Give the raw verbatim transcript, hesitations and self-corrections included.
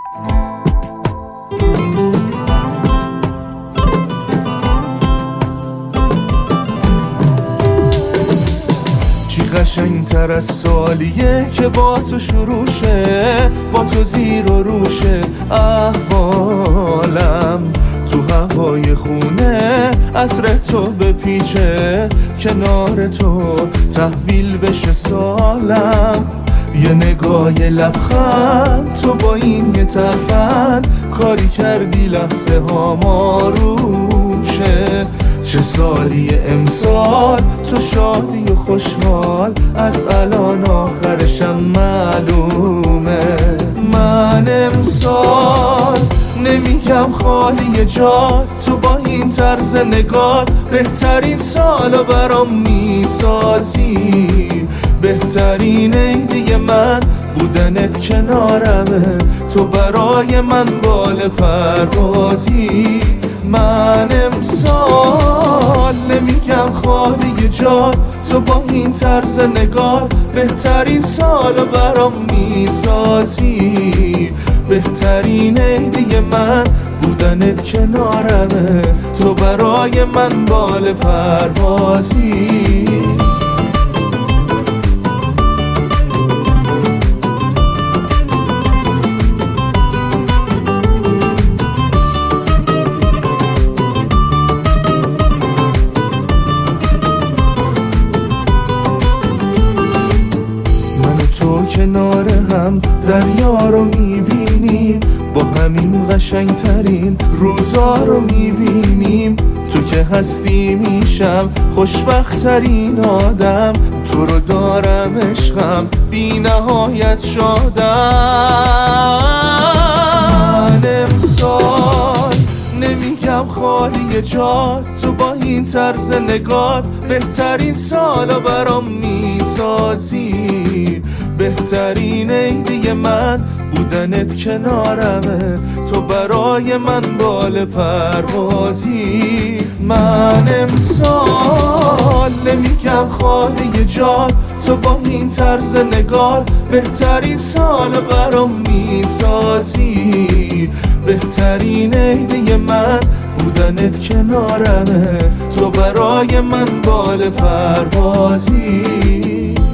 قشنگتر از سالیه که با تو شروع شه، با تو زیر و روشه احوالم، تو هوای خونه عطر تو بپیچه، کنار تو تحویل بشه سالم. یه نگاه یه لبخند تو با این یه ترفند، کاری کردی لحظه ها ماروشه. چه سالی امسال تو شادی و خوشحال، از الان آخرشم معلومه. من امسال نمیگم خالی جا، تو با این طرز نگاه بهترین سالو برام میسازی. بهترین عیدی من بودنت کنارمه، تو برای من بال پروازی. من امسال نمیگم خالی جا، تو با این طرز نگاه بهترین سالو برام میسازی. بهترین عیدی من بودنت کنارمه، تو برای من بال پروازی. تو کنار هم دریا رو میبینیم، با همین قشنگترین روزا رو میبینیم. تو که هستی میشم خوشبختترین آدم، تو رو دارم عشقم بی نهایت شادم. من امسال نمیگم خالی جا، تو با این طرز نگاه بهترین سالو برام میسازی. بهترین عیدی من بودنت کنارمه، تو برای من بال پروازی. من امسال نمیگم خالی جا، تو با این طرز نگاه بهترین سالو برام میسازی. بهترین عیدی من بودنت کنارمه، تو برای من بال پروازی.